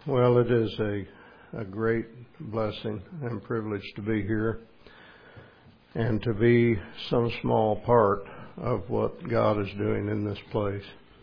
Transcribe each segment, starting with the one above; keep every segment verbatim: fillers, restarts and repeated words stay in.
Well, it is a, a great blessing and privilege to be here and to be some small part of what God is doing in this place.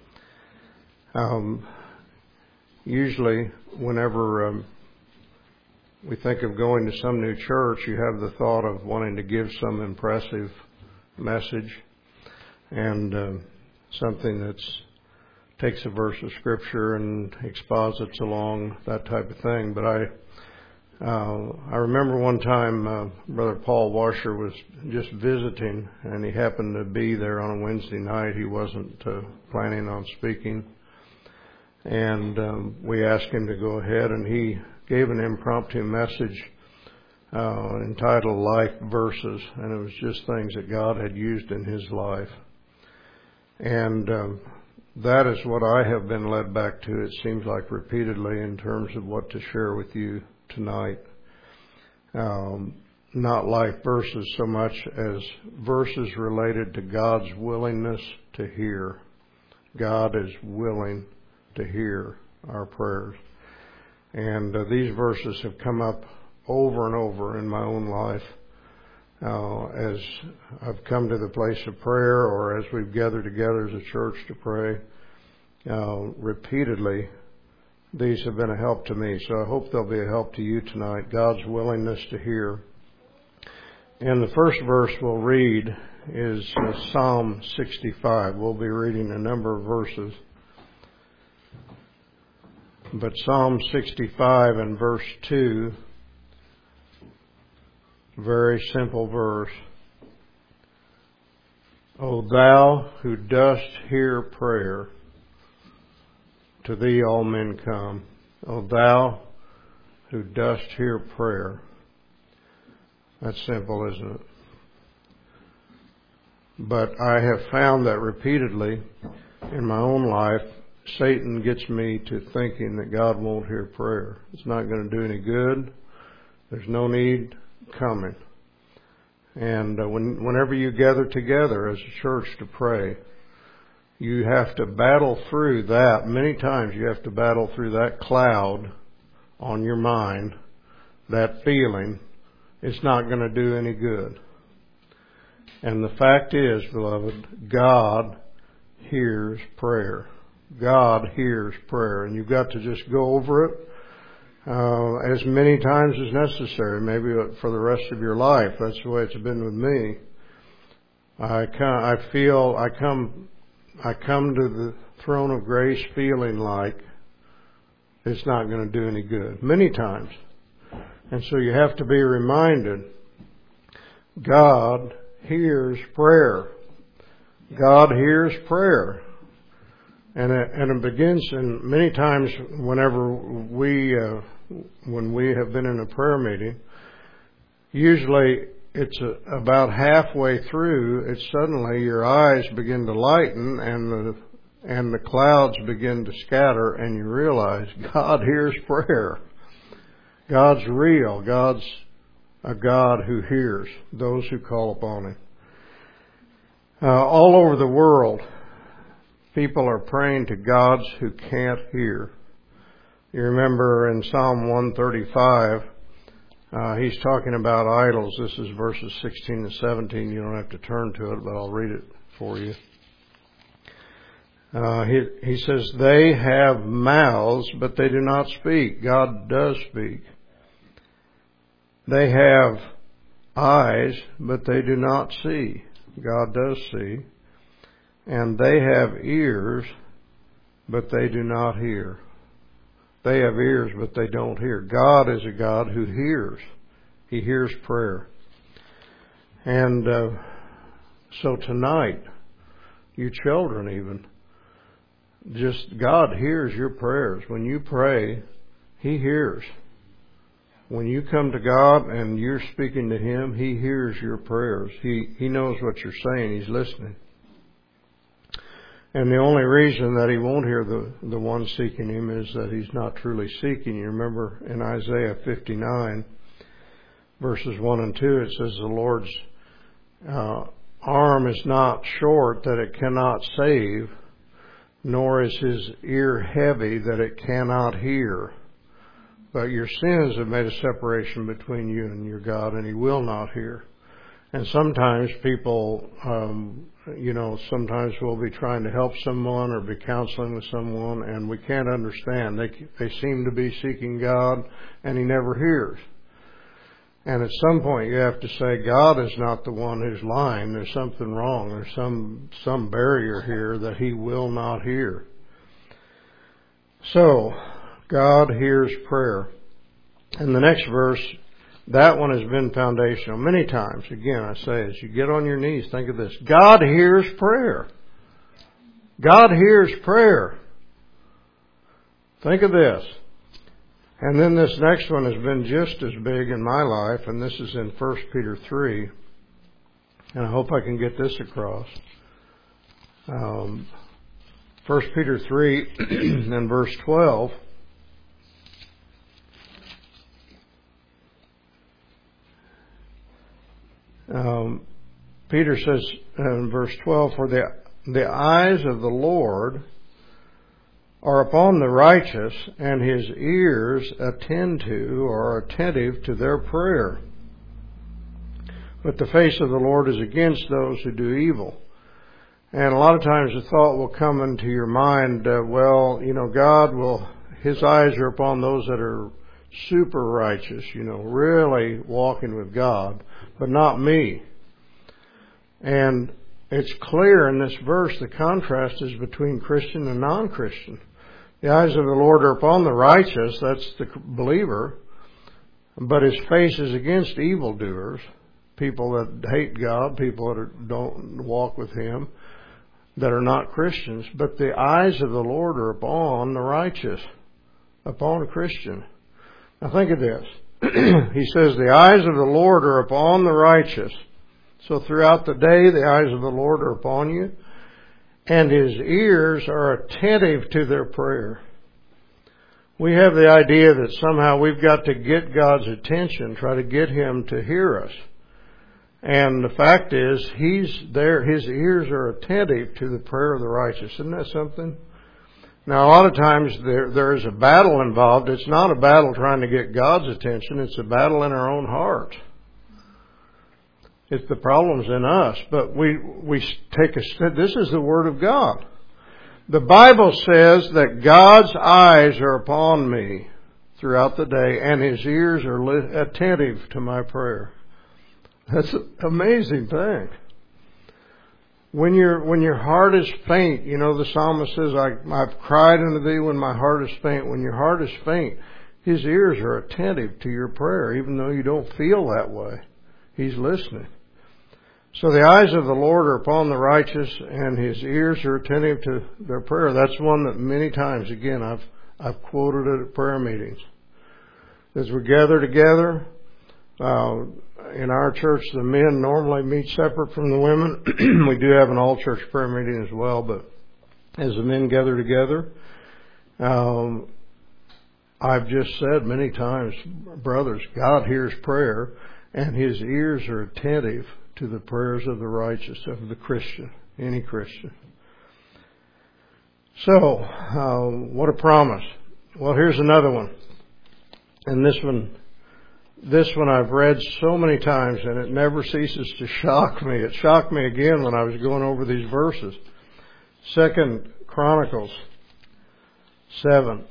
Um, usually, whenever um, we think of going to some new church, you have the thought of wanting to give some impressive message and uh, something that's takes a verse of scripture and exposits along, that type of thing. But I uh, I remember one time uh, Brother Paul Washer was just visiting, and he happened to be there on a Wednesday night. He wasn't uh, planning on speaking, and um, we asked him to go ahead, and he gave an impromptu message uh, entitled Life Verses, and it was just things that God had used in his life. And um, that is what I have been led back to, it seems like repeatedly, in terms of what to share with you tonight. Um, not life verses so much as verses related to God's willingness to hear. God is willing to hear our prayers. And uh, these verses have come up over and over in my own life uh, as I've come to the place of prayer, or as we've gathered together as a church to pray. Uh, repeatedly, these have been a help to me, so I hope they'll be a help to you tonight. God's willingness to hear. And the first verse we'll read is uh, Psalm sixty-five. We'll be reading a number of verses. But Psalm sixty-five and verse two, very simple verse. O thou who dost hear prayer, to thee all men come. O thou who dost hear prayer. That's simple, isn't it? But I have found that repeatedly in my own life, Satan gets me to thinking that God won't hear prayer. It's not going to do any good. There's no need coming. And uh, when, whenever you gather together as a church to pray, you have to battle through that. Many times you have to battle through that cloud on your mind, that feeling. It's not going to do any good. And the fact is, beloved, God hears prayer. God hears prayer, and you've got to just go over it uh, as many times as necessary, maybe for the rest of your life. That's the way it's been with me. I come, I feel, I come, I come to the throne of grace feeling like it's not going to do any good, many times. And so you have to be reminded, God hears prayer. God hears prayer. And it, and it begins, and many times whenever we, uh, when we have been in a prayer meeting, usually it's a, about halfway through, it's suddenly your eyes begin to lighten and the, and the clouds begin to scatter, and you realize God hears prayer. God's real. God's a God who hears those who call upon Him. Uh, all over the world, people are praying to gods who can't hear. You remember in Psalm one thirty-five, uh, he's talking about idols. This is verses sixteen and seventeen. You don't have to turn to it, but I'll read it for you. Uh, he, he says, they have mouths, but they do not speak. God does speak. They have eyes, but they do not see. God does see. And they have ears, but they do not hear. They have ears, but they don't hear. God is a God who hears. He hears prayer. And uh, so tonight, you children even, just God hears your prayers. When you pray, He hears. When you come to God and you're speaking to Him, He hears your prayers. He, He knows what you're saying. He's listening. And the only reason that He won't hear the, the one seeking Him is that He's not truly seeking. You remember in Isaiah fifty-nine, verses one and two, it says the Lord's uh, arm is not short that it cannot save, nor is His ear heavy that it cannot hear. but your sins have made a separation between you and your God, and He will not hear. And sometimes people, um, you know, sometimes we'll be trying to help someone or be counseling with someone, and we can't understand. They they seem to be seeking God, and He never hears. And at some point you have to say, God is not the one who's lying. There's something wrong. There's some some barrier here that He will not hear. So, God hears prayer. And the next verse, that one has been foundational many times. Again, I say, as you get on your knees, think of this. God hears prayer. God hears prayer. Think of this. And then this next one has been just as big in my life, and this is in First Peter three. And I hope I can get this across. Um, First Peter three and verse twelve. Um, Peter says in verse twelve, for the, the eyes of the Lord are upon the righteous, and His ears attend to or are attentive to their prayer. But the face of the Lord is against those who do evil. And a lot of times the thought will come into your mind, uh, well, you know, God will, His eyes are upon those that are super righteous, you know, really walking with God, but not me. And it's clear in this verse the contrast is between Christian and non-Christian. The eyes of the Lord are upon the righteous, that's the believer, but His face is against evildoers, people that hate God, people that are, don't walk with Him, that are not Christians. But the eyes of the Lord are upon the righteous, upon a Christian. Now think of this. He says the eyes of the Lord are upon the righteous. So throughout the day, the eyes of the Lord are upon you, and His ears are attentive to their prayer. We have the idea that somehow we've got to get God's attention, try to get Him to hear us. And the fact is, He's there, His ears are attentive to the prayer of the righteous. Isn't that something? Now, a lot of times there, there is a battle involved. It's not a battle trying to get God's attention. It's a battle in our own heart. It's the problem's in us. But we, we take a step. This is the Word of God. The Bible says that God's eyes are upon me throughout the day, and His ears are li- attentive to my prayer. That's an amazing thing. When your when your heart is faint, you know the psalmist says, I, I've cried unto Thee when my heart is faint. When your heart is faint, His ears are attentive to your prayer, even though you don't feel that way. He's listening. So the eyes of the Lord are upon the righteous, and His ears are attentive to their prayer. That's one that many times, again, I've I've quoted it at prayer meetings. As we gather together, uh, in our church, the men normally meet separate from the women. We do have an all-church prayer meeting as well, but as the men gather together, um, I've just said many times, brothers, God hears prayer, and His ears are attentive to the prayers of the righteous, of the Christian, any Christian. So, uh, what a promise. Well, here's another one. And this one, this one I've read so many times, and it never ceases to shock me. It shocked me again when I was going over these verses. Second Chronicles seven.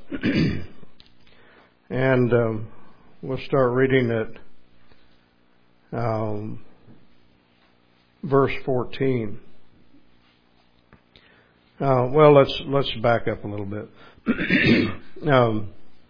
And um, we'll start reading at um, verse fourteen. Uh, well, let's let's back up a little bit. um,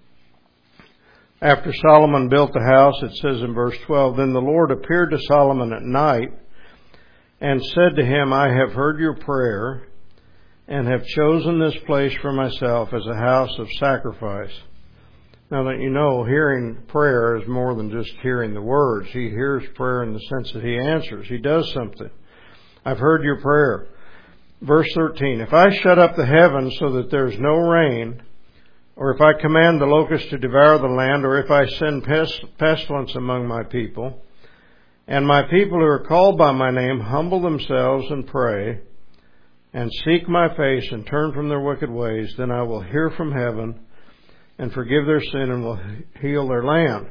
After Solomon built the house, it says in verse twelve, Then the Lord appeared to Solomon at night and said to him, I have heard your prayer and have chosen this place for myself as a house of sacrifice. Now that you know, hearing prayer is more than just hearing the words. He hears prayer in the sense that He answers. He does something. I've heard your prayer. Verse thirteen, If I shut up the heavens so that there's no rain, or if I command the locusts to devour the land, or if I send pest- pestilence among my people, and my people who are called by my name humble themselves and pray, and seek my face and turn from their wicked ways, then I will hear from heaven, and forgive their sin and will heal their land.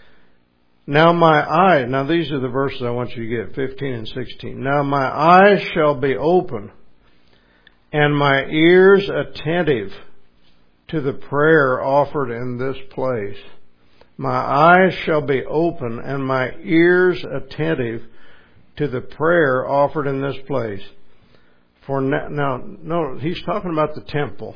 Now my eyes, now these are the verses I want you to get, fifteen and sixteen. Now my eyes shall be open and my ears attentive to the prayer offered in this place. My eyes shall be open and my ears attentive to the prayer offered in this place. For now, now no, he's talking about the temple.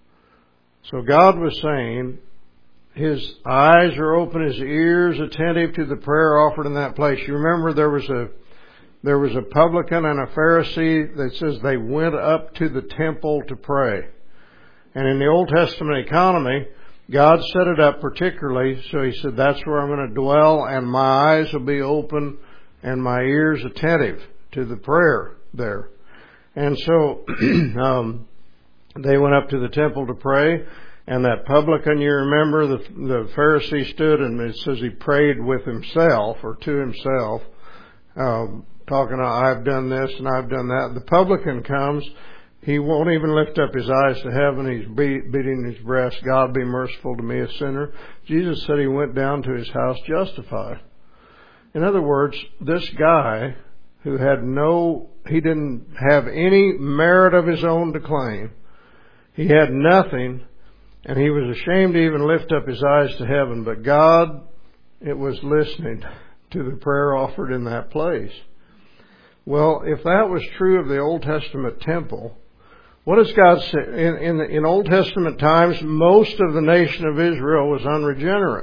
So God was saying, his eyes are open, his ears attentive to the prayer offered in that place. You remember there was a there was a publican and a Pharisee that says they went up to the temple to pray. And in the Old Testament economy, God set it up particularly, so he said, that's where I'm going to dwell, and my eyes will be open and my ears attentive to the prayer there. And so um, they went up to the temple to pray. And that publican, you remember, the, the Pharisee stood and it says he prayed with himself or to himself, um, talking about, I've done this and I've done that. The publican comes, he won't even lift up his eyes to heaven. He's beat, beating his breast, God be merciful to me, a sinner. Jesus said he went down to his house justified. In other words, this guy who had no, he didn't have any merit of his own to claim. He had nothing. And he was ashamed to even lift up his eyes to heaven. But God, it was listening to the prayer offered in that place. Well, if that was true of the Old Testament temple, what does God say? In, in, in Old Testament times, most of the nation of Israel was unregenerate.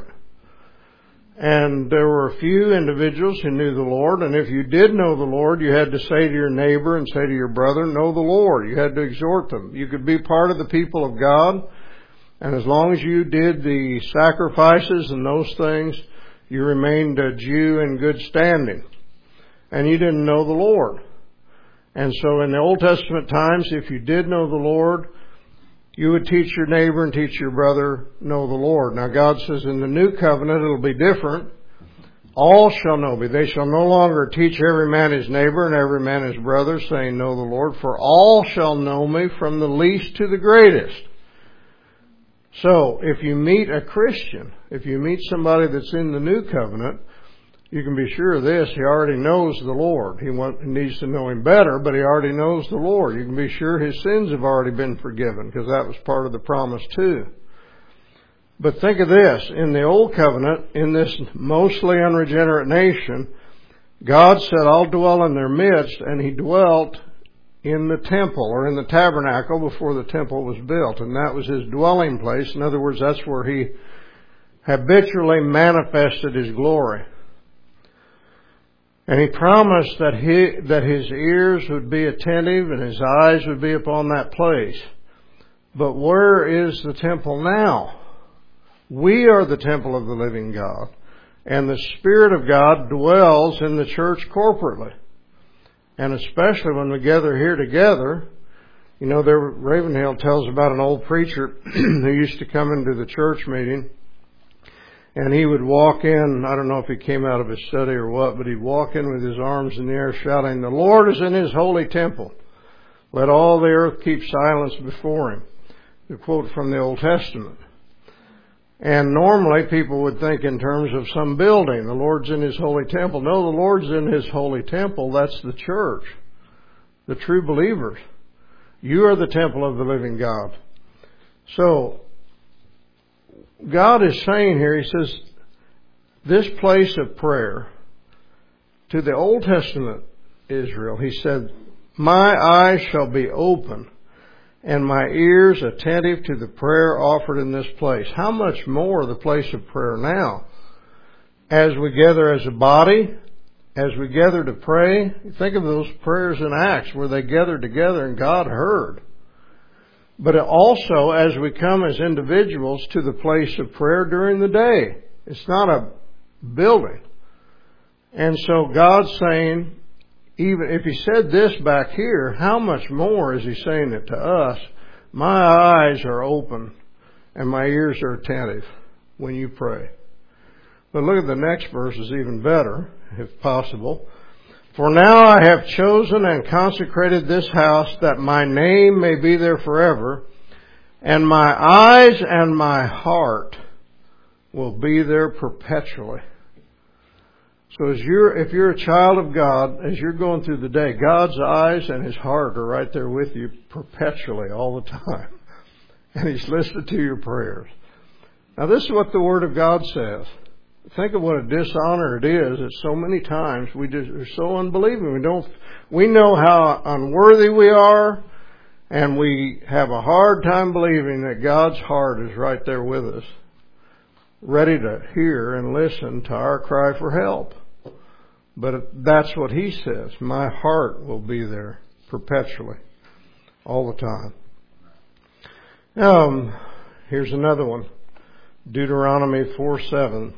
And there were a few individuals who knew the Lord. And if you did know the Lord, you had to say to your neighbor and say to your brother, know the Lord. You had to exhort them. You could be part of the people of God. And as long as you did the sacrifices and those things, you remained a Jew in good standing. And you didn't know the Lord. And so in the Old Testament times, if you did know the Lord, you would teach your neighbor and teach your brother, know the Lord. Now God says in the new covenant it'll be different. All shall know me. They shall no longer teach every man his neighbor and every man his brother, saying, know the Lord. For all shall know me, from the least to the greatest. So, if you meet a Christian, if you meet somebody that's in the new covenant, you can be sure of this, he already knows the Lord. He, want, he needs to know him better, but he already knows the Lord. You can be sure his sins have already been forgiven, because that was part of the promise too. But think of this, in the old covenant, in this mostly unregenerate nation, God said, I'll dwell in their midst, and he dwelt in the temple or in the tabernacle before the temple was built. And that was his dwelling place. In other words, that's where he habitually manifested his glory. And he promised that he, that his ears would be attentive and his eyes would be upon that place. But where is the temple now? We are the temple of the living God. And the Spirit of God dwells in the church corporately. And especially when we gather here together, you know, there, Ravenhill tells about an old preacher who used to come into the church meeting, and he would walk in, I don't know if he came out of his study or what, but he'd walk in with his arms in the air shouting, the Lord is in his holy temple. Let all the earth keep silence before him. The quote from the Old Testament. And normally people would think in terms of some building. The Lord's in his holy temple. No, the Lord's in his holy temple. That's the church. The true believers. You are the temple of the living God. So, God is saying here, he says, this place of prayer, to the Old Testament Israel, he said, my eyes shall be open and my ears attentive to the prayer offered in this place. How much more the place of prayer now? As we gather as a body, as we gather to pray, think of those prayers in Acts where they gathered together and God heard. But also as we come as individuals to the place of prayer during the day. It's not a building. And so God's saying, even if he said this back here, how much more is he saying it to us? My eyes are open and my ears are attentive when you pray. But look at the next verse is even better, if possible. For now I have chosen and consecrated this house that my name may be there forever, And my eyes and my heart will be there perpetually. So as you're, if you're a child of God, as you're going through the day, God's eyes and His heart are right there with you perpetually all the time. And He's listening to your prayers. Now this is what the Word of God says. Think of what a dishonor it is that so many times we just are so unbelieving. We don't, we know how unworthy we are, and we have a hard time believing that God's heart is right there with us, ready to hear and listen to our cry for help. But that's what He says. My heart will be there perpetually, all the time. Um, here's another one. Deuteronomy four seven.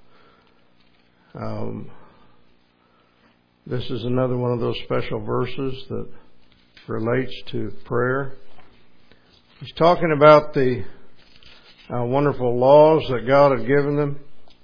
Um, this is another one of those special verses that relates to prayer. He's talking about the uh, wonderful laws that God had given them.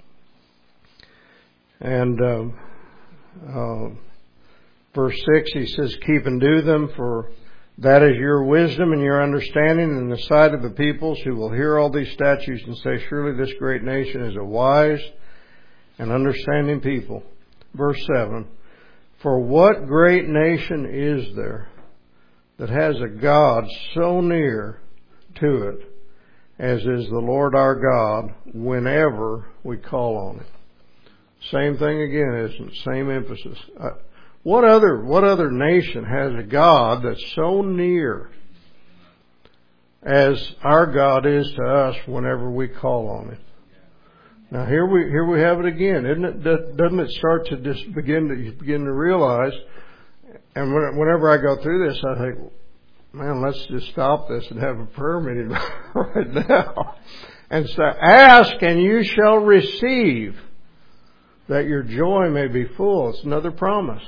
And um, uh, verse six, he says, keep and do them, for that is your wisdom and your understanding in the sight of the peoples, who will hear all these statutes and say, surely this great nation is a wise and understanding people. Verse seven, for what great nation is there that has a God so near to it as is the Lord our God whenever we call on Him? Same thing again, isn't it? Same emphasis. Uh, what other what other nation has a God that's so near as our God is to us whenever we call on Him? Now here we here we have it again, isn't it? Doesn't it start to just begin to begin to realize? And whenever I go through this, I think, man, let's just stop this and have a prayer meeting right now, and say, ask and you shall receive, that your joy may be full. It's another promise.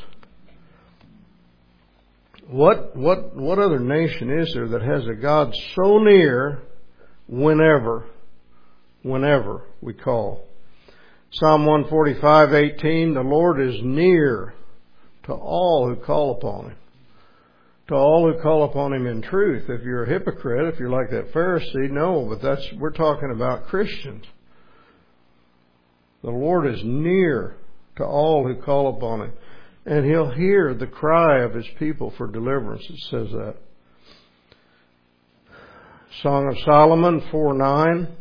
What what what other nation is there that has a God so near whenever? Whenever we call. Psalm one forty-five eighteen, the Lord is near to all who call upon Him. To all who call upon Him in truth. If you're a hypocrite, if you're like that Pharisee, no, but that's, we're talking about Christians. The Lord is near to all who call upon Him. And He'll hear the cry of His people for deliverance. It says that. Song of Solomon four nine.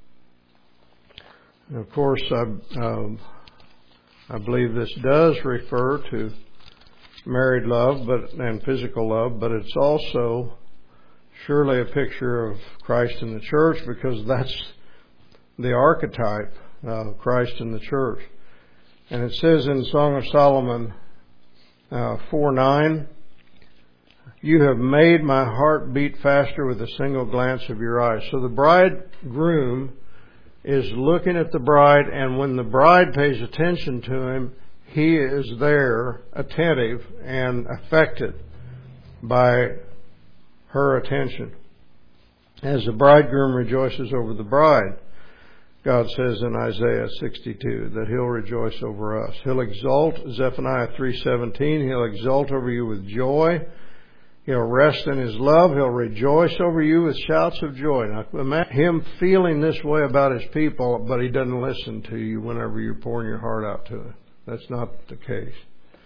And of course, I, um, I believe this does refer to married love, but and physical love, but it's also surely a picture of Christ in the church, because that's the archetype of Christ in the church. And it says in Song of Solomon uh, four nine, you have made my heart beat faster with a single glance of your eyes. So the bridegroom is looking at the bride, and when the bride pays attention to him, he is there, attentive and affected by her attention. As the bridegroom rejoices over the bride, God says in Isaiah sixty-two that He'll rejoice over us. He'll exult, Zephaniah three seventeen, He'll exult over you with joy. He'll rest in His love. He'll rejoice over you with shouts of joy. Now, imagine Him feeling this way about His people, but He doesn't listen to you whenever you're pouring your heart out to Him. That's not the case.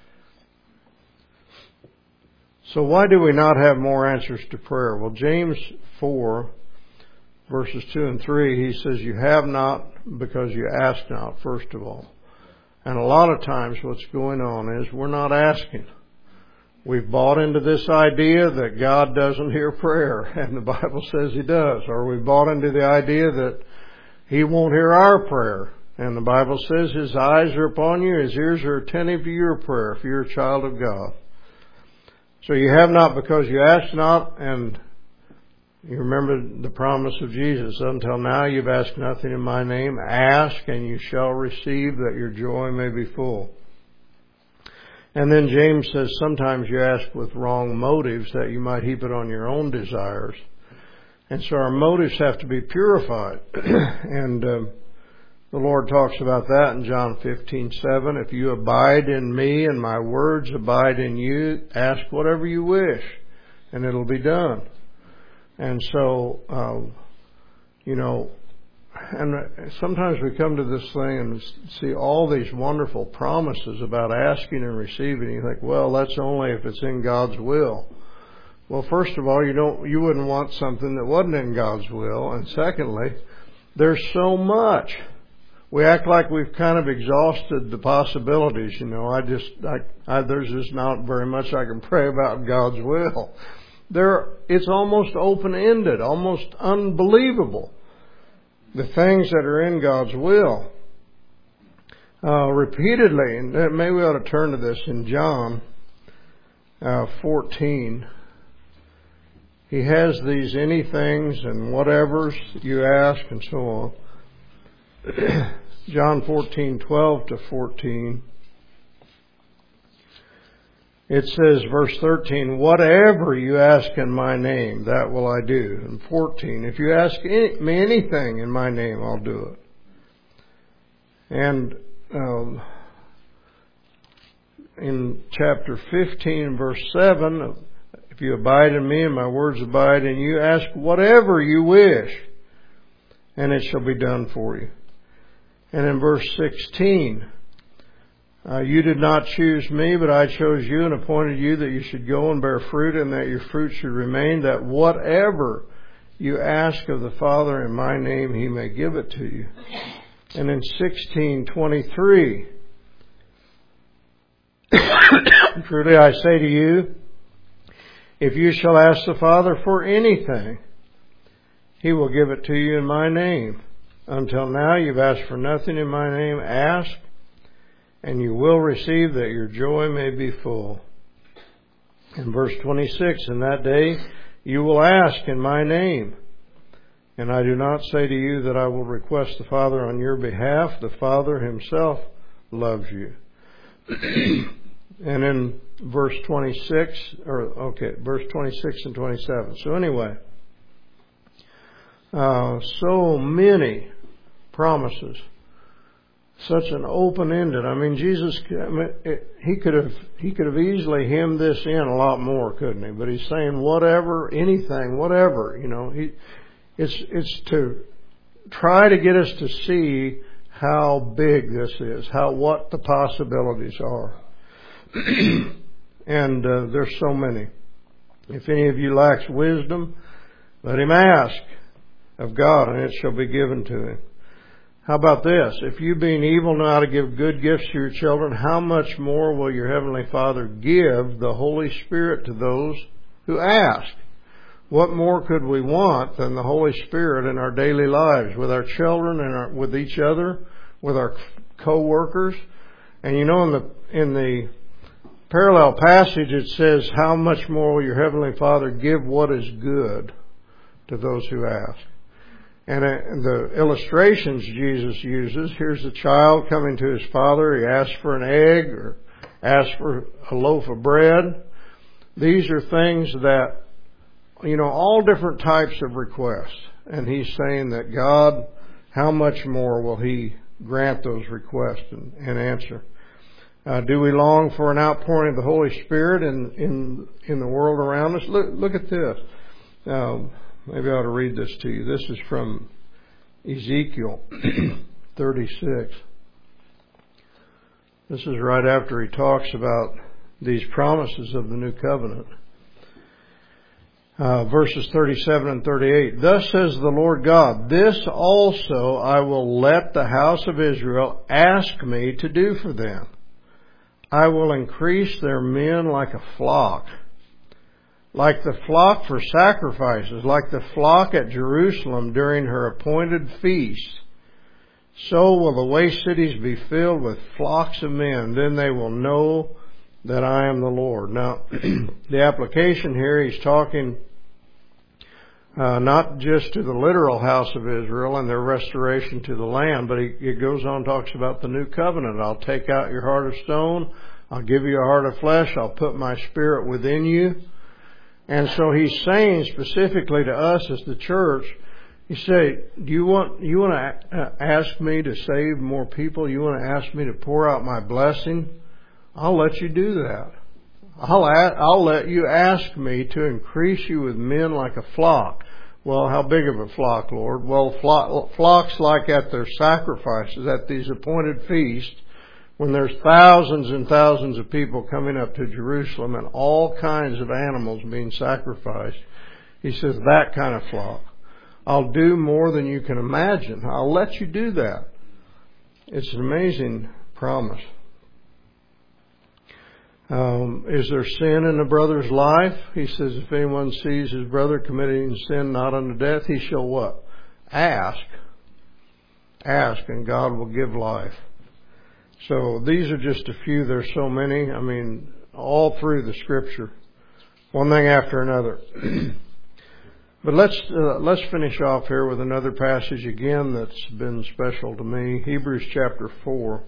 So why do we not have more answers to prayer? Well, James four, verses two and three, he says, you have not because you ask not, first of all. And a lot of times what's going on is we're not asking. We've bought into this idea that God doesn't hear prayer, and the Bible says He does. Or we bought into the idea that He won't hear our prayer, and the Bible says His eyes are upon you, His ears are attentive to your prayer if you're a child of God. So you have not because you ask not, and you remember the promise of Jesus. Until now you've asked nothing in my name. Ask and you shall receive, that your joy may be full. And then James says sometimes you ask with wrong motives, that you might heap it on your own desires. And so our motives have to be purified. and um, the Lord talks about that in John fifteen seven. If you abide in me and my words abide in you, ask whatever you wish and it'll be done. And so, um, you know, and sometimes we come to this thing and see all these wonderful promises about asking and receiving. You think, well, that's only if it's in God's will. Well, first of all, you don't, you wouldn't want something that wasn't in God's will. And secondly, there's so much. We act like we've kind of exhausted the possibilities. You know, I just, I, I, there's just not very much I can pray about God's will. There, it's almost open-ended, almost unbelievable. The things that are in God's will. Uh, repeatedly, and maybe we ought to turn to this in John uh, fourteen. He has these anythings and whatevers you ask and so on. John fourteen, twelve to fourteen. It says, verse thirteen, whatever you ask in my name, that will I do. And fourteen, if you ask any, me anything in my name, I'll do it. And um, in chapter fifteen, verse seven, if you abide in me and my words abide in you, ask whatever you wish, and it shall be done for you. And in verse sixteen, Uh, you did not choose me, but I chose you and appointed you that you should go and bear fruit and that your fruit should remain, that whatever you ask of the Father in my name, he may give it to you. And in sixteen twenty-three, truly I say to you, if you shall ask the Father for anything, he will give it to you in my name. Until now you've asked for nothing in my name. Ask, and you will receive, that your joy may be full. In verse twenty-six, in that day you will ask in my name. And I do not say to you that I will request the Father on your behalf. The Father himself loves you. And in verse twenty-six, or okay, verse twenty-six and twenty-seven. So anyway, uh, so many promises. Such an open-ended. I mean, Jesus, I mean, it, he could have he could have easily hemmed this in a lot more, couldn't he? But he's saying whatever, anything, whatever. You know, he it's it's to try to get us to see how big this is, how what the possibilities are, and uh, there's so many. If any of you lacks wisdom, let him ask of God, and it shall be given to him. How about this? If you being evil know how to give good gifts to your children, how much more will your Heavenly Father give the Holy Spirit to those who ask? What more could we want than the Holy Spirit in our daily lives, with our children and our, with each other, with our co-workers? And you know, in the, in the parallel passage it says, how much more will your Heavenly Father give what is good to those who ask? And the illustrations Jesus uses, here's a child coming to his father. He asks for an egg or asks for a loaf of bread. These are things that, you know, all different types of requests. And he's saying that God, how much more will he grant those requests and, and answer? Uh, do we long for an outpouring of the Holy Spirit in, in, in the world around us? Look, look at this. Um, Maybe I ought to read this to you. This is from Ezekiel thirty-six. This is right after he talks about these promises of the new covenant. Uh, verses thirty-seven and thirty-eight. Thus says the Lord God, this also I will let the house of Israel ask me to do for them. I will increase their men like a flock. Like the flock for sacrifices, like the flock at Jerusalem during her appointed feast, so will the waste cities be filled with flocks of men. Then they will know that I am the Lord. Now, the application here, he's talking uh, not just to the literal house of Israel and their restoration to the land, but he, he goes on and talks about the new covenant. I'll take out your heart of stone. I'll give you a heart of flesh. I'll put my spirit within you. And so he's saying specifically to us as the church, he say, do you want, you want to ask me to save more people? You want to ask me to pour out my blessing? I'll let you do that. I'll, I'll let you ask me to increase you with men like a flock. Well, how big of a flock, Lord? Well, flo- flocks like at their sacrifices, at these appointed feasts, when there's thousands and thousands of people coming up to Jerusalem and all kinds of animals being sacrificed. He says, that kind of flock. I'll do more than you can imagine. I'll let you do that. It's an amazing promise. Um, is there sin in a brother's life? He says, if anyone sees his brother committing sin not unto death, he shall what? Ask. Ask, and God will give life. So these are just a few. There's so many. I mean, all through the Scripture, one thing after another. But let's uh, let's finish off here with another passage again that's been special to me. Hebrews chapter four.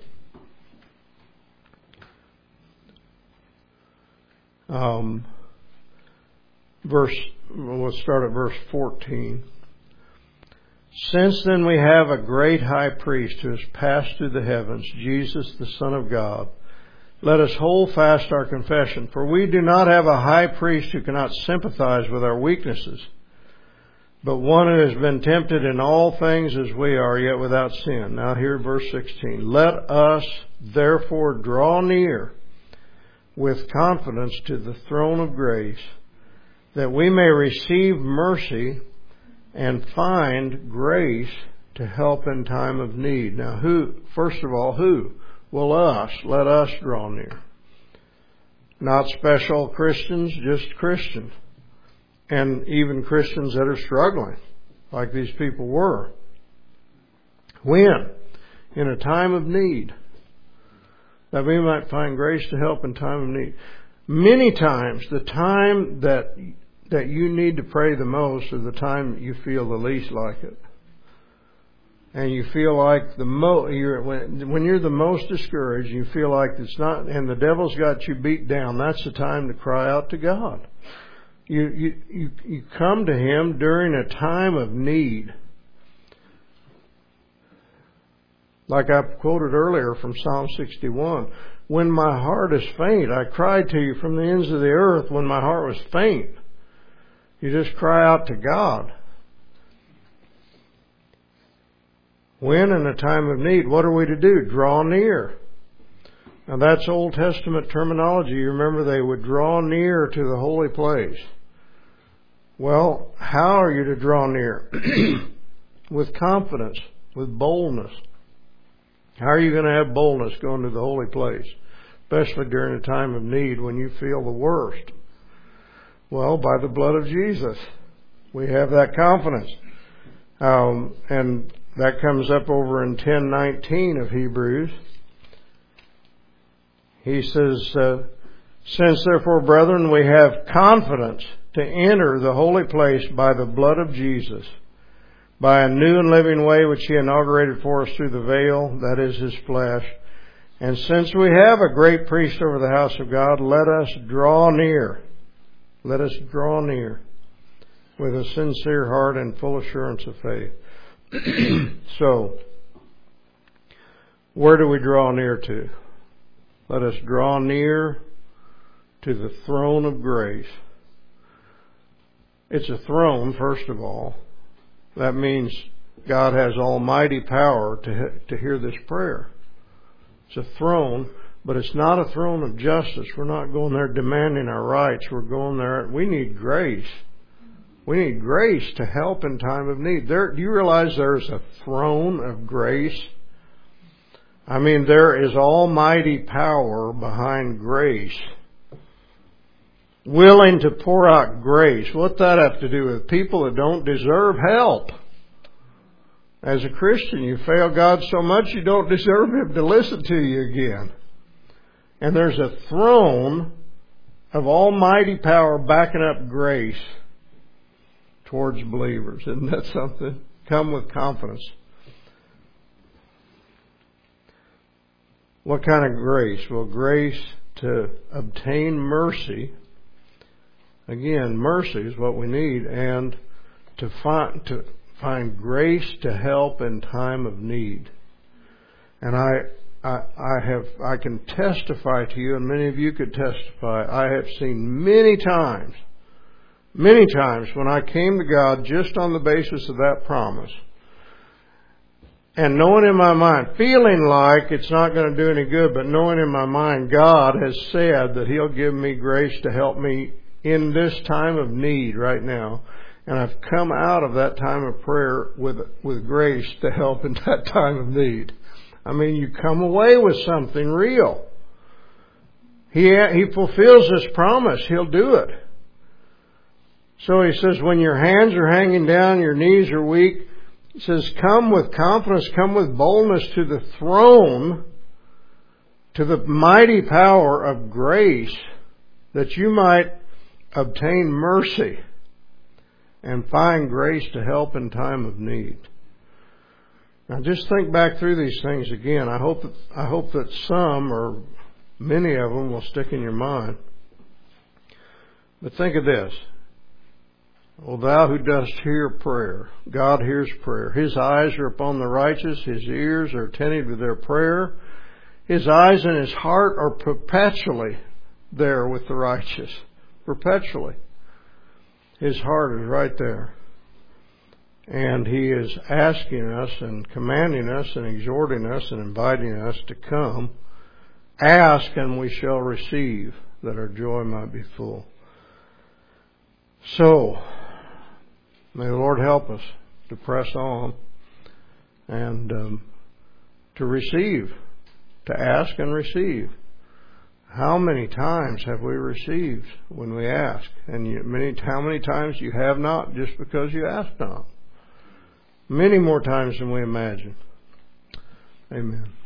Um, verse. We'll start at verse fourteen. Since then we have a great high priest who has passed through the heavens, Jesus the Son of God. Let us hold fast our confession, for we do not have a high priest who cannot sympathize with our weaknesses, but one who has been tempted in all things as we are, yet without sin. Now here, verse sixteen. Let us therefore draw near with confidence to the throne of grace, that we may receive mercy and find grace to help in time of need. Now who, first of all, who? Well, us. Let us draw near. Not special Christians, just Christians. And even Christians that are struggling, like these people were. When? In a time of need. That we might find grace to help in time of need. Many times, the time that that you need to pray the most is the time you feel the least like it. And you feel like the mo you're when, when you're the most discouraged, you feel like it's not, and the devil's got you beat down. That's the time to cry out to God. You you you, you come to Him during a time of need. Like I quoted earlier from Psalm sixty-one, when my heart is faint, I cried to you from the ends of the earth when my heart was faint. You just cry out to God. When in a time of need, what are we to do? Draw near. Now that's Old Testament terminology. You remember they would draw near to the holy place. Well, how are you to draw near? With confidence, with boldness. How are you going to have boldness going to the holy place? Especially during a time of need when you feel the worst. Well, by the blood of Jesus, we have that confidence. Um, and that comes up over in ten nineteen of Hebrews. He says, uh, since therefore, brethren, we have confidence to enter the holy place by the blood of Jesus, by a new and living way which He inaugurated for us through the veil, that is His flesh. And since we have a great priest over the house of God, let us draw near. Let us draw near with a sincere heart and full assurance of faith. So, where do we draw near to? Let us draw near to the throne of grace. It's a throne, first of all. That means God has almighty power to, to hear this prayer. It's a throne, but it's not a throne of justice. We're not going there demanding our rights. We're going there. We need grace. We need grace to help in time of need. There, do you realize there's a throne of grace? I mean, there is almighty power behind grace. Willing to pour out grace. What's that have to do with people that don't deserve help? As a Christian, you fail God so much you don't deserve Him to listen to you again. And there's a throne of almighty power backing up grace towards believers. Isn't that something? Come with confidence. What kind of grace? Well, grace to obtain mercy. Again, mercy is what we need, and to find to find grace to help in time of need. And I, I, I have, I can testify to you, and many of you could testify. I have seen many times Many times when I came to God just on the basis of that promise, and knowing in my mind, feeling like it's not going to do any good, but knowing in my mind God has said that He'll give me grace to help me in this time of need right now. And I've come out of that time of prayer with with grace to help in that time of need. I mean, you come away with something real. He He fulfills His promise. He'll do it. So He says, when your hands are hanging down, your knees are weak, He says, come with confidence, come with boldness to the throne, to the mighty power of grace, that you might obtain mercy and find grace to help in time of need. Now just think back through these things again. I hope that, I hope that some or many of them will stick in your mind. But think of this. O thou who dost hear prayer, God hears prayer. His eyes are upon the righteous. His ears are attentive to their prayer. His eyes and His heart are perpetually there with the righteous. Perpetually. His heart is right there. And He is asking us and commanding us and exhorting us and inviting us to come. Ask and we shall receive, that our joy might be full. So, may the Lord help us to press on and um, to receive, to ask and receive. How many times have we received when we ask? And you, many, how many times you have not just because you asked not? Many more times than we imagine. Amen.